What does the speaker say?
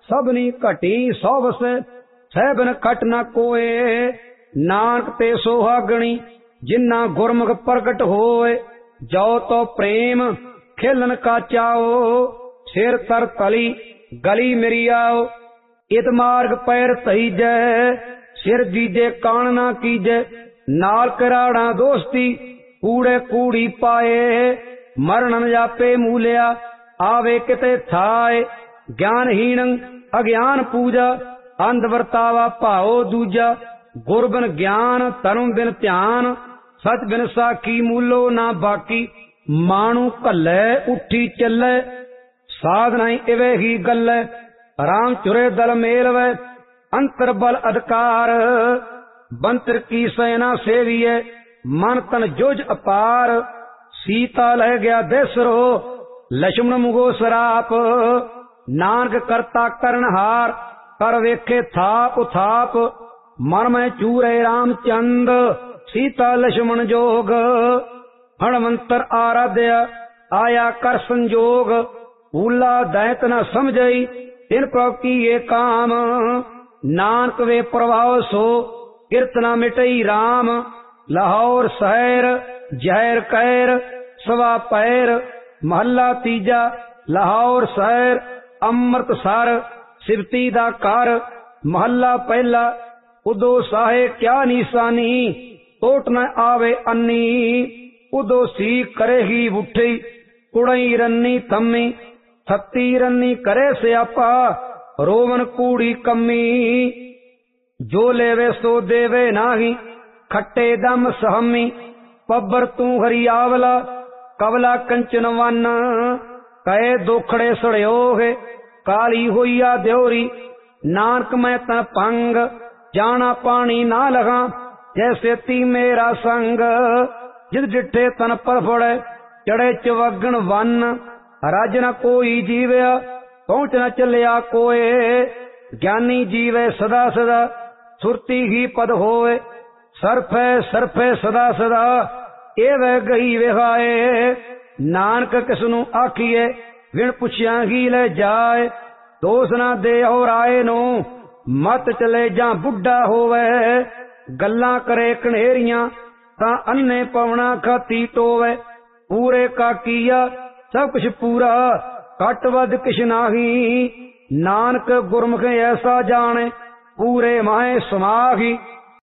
सबनी घटी सौवस सहबन खट न कोए। नानक ते सोहागणी जिन्ना गुरमुख प्रगट होए। जो तो प्रेम खेलन का चाओ सिर तर तली गली मेरी आओ। इत मार्ग पैर तहीजै सिर दीजे कान ना कीजै। नाल कराड़ा दोस्ती कूड़े कूड़ी पाए। मरण न जापे मूलिया आवे किते थाए। ज्ञानहीन अज्ञान पूजा अंध वर्तावा भाओ दूजा। गुर बिन ज्ञान धर्म बिन ध्यान सच बिन साखी मूलो ना बाकी। मानू कल्ले उठी चले साधना इवे ही गल्ले। राम चुरे दल मेलवे अंतर बल अधिकार। बंतर की सेना सेविये मन तन जोज अपार। सीता लह गया देसरो लक्ष्मण मुगो सराप। नानक करता करनहार कर वेखे थाप थाप। मन में चूरे रामचंद सीता लक्ष्मण जोग। हणमंतर आराध्य आया कर संजोग। भूला दैत न समझई इन प्रभ की ये काम। नानक वे प्रभाव सो कीर्तना मिटई राम। लाहौर शहर जहर कैर सवा पैर। महला तीजा लाहौर शहर अमृतसर सिवती दा कर। महला पहला उदो साहे क्या निशानी टोट न आवे अन्नी। उदो सी करेगी उठी कुड़ई रन्नी थम्मी। थत्ती रन्नी करे स्यापा रोवन कूड़ी कम्मी। जो लेवे सो देवे नाही खट्टे दम सहमी। पब्बर तू हरियावला कवला कंचन वन। कहे दोखड़े सड़योगे काली होइया द्योरी। नानक मैं तन पंग जाना पानी ना लगा। जैसे ती मेरा संग जिद डिठे तन पर फड़े चढ़े चवगन वन। रज न कोई जीवया पहुंच न चलिया कोए। ज्ञानी जीवे सदा सदा सुरती ही पद होए। सरफे सरफे सदा सदा एवे गई विहाए। नानक किसनु आखिए विण पुछिया ही ले जाए। दोष ना दे और आए नो मत चले जा बुढ़ा होवे। गल्ला करे कनेरियां ता अन्ने पवना खाती टोवे। पूरे का किया सब कुछ पूरा घट वध किश नाही। नानक गुरमुख ऐसा जाने पूरे माए समाही।